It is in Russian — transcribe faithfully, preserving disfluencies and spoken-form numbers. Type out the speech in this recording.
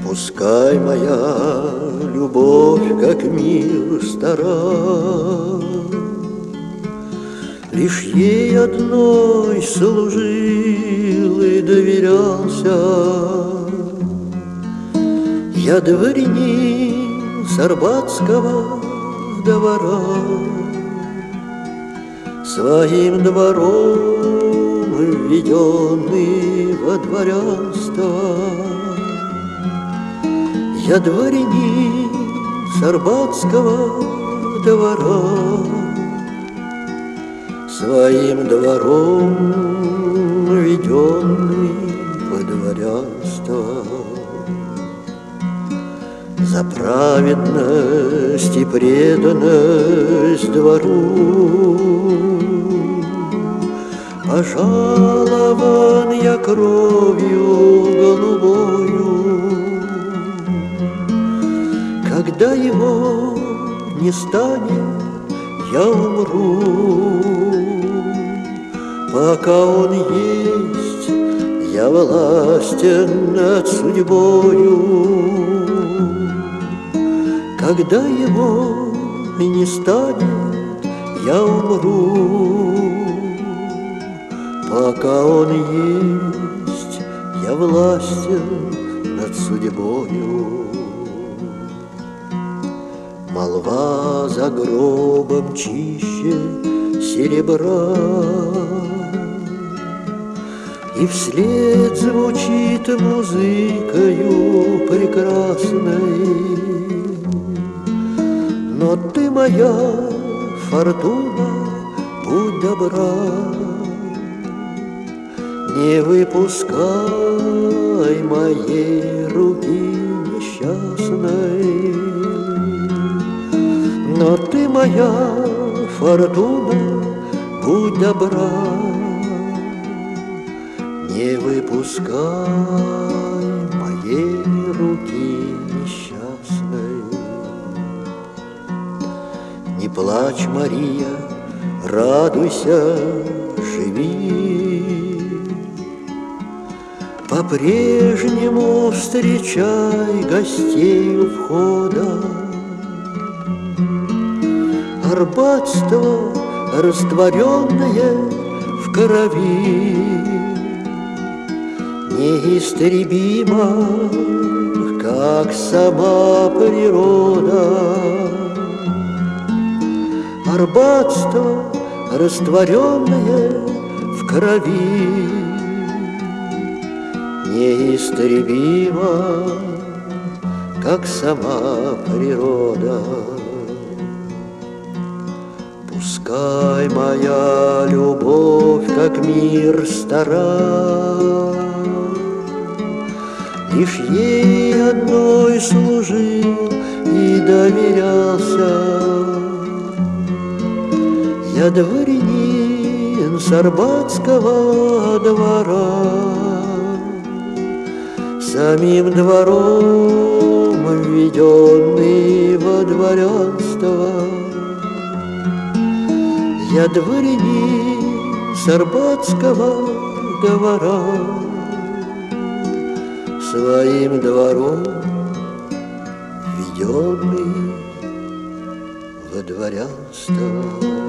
Пускай моя любовь, как мир стара, лишь ей одной служил и доверялся. Я дворянин с Арбатского двора, своим двором введенный во дворянство. Я дворянин с Арбатского двора, своим двором введенный во дворянство. За праведность и преданность двору пожалован я кровью голубою. Когда его не станет, я умру. Пока он есть, я властен над судьбою. Когда его не станет, я умру. Пока он есть, я властен над судьбою. Молва за гробом чище серебра, и вслед звучит музыкою прекрасной. Но ты моя фортуна, будь добра, не выпускай моей руки несчастной. Но ты моя фортуна, будь добра, не выпускай моей руки несчастной. Не плачь, Мария, радуйся, живи. По-прежнему встречай гостей у входа. Арбатство, растворенное в крови, неистребимо, как сама природа. Арбатство, растворенное в крови, неистребимо, как сама природа. Пускай моя любовь, как мир стара, лишь ей одной служил и доверялся. Я дворянин с Арбатского двора, самим двором введенный во дворянство. Я дворянин с Арбатского двора, своим двором введенный во дворянство.